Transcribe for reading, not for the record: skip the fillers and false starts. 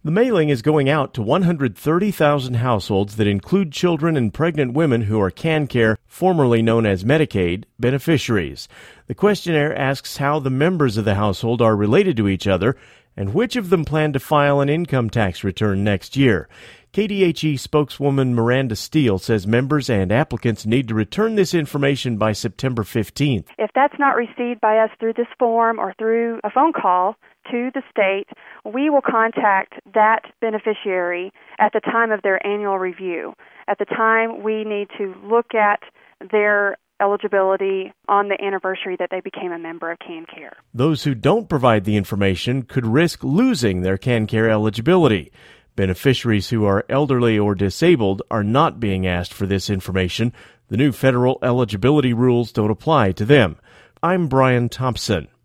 The mailing is going out to 130,000 households that include children and pregnant women who are CanCare, formerly known as Medicaid, beneficiaries. The questionnaire asks how the members of the household are related to each other and which of them plan to file an income tax return next year. KDHE spokeswoman Miranda Steele says members and applicants need to return this information by September 15th. If that's not received by us through this form or through a phone call to the state, we will contact that beneficiary at the time of their annual review. At the time, we need to look at their eligibility on the anniversary that they became a member of CanCare. Those who don't provide the information could risk losing their CanCare eligibility. Beneficiaries who are elderly or disabled are not being asked for this information. The new federal eligibility rules don't apply to them. I'm Brian Thompson.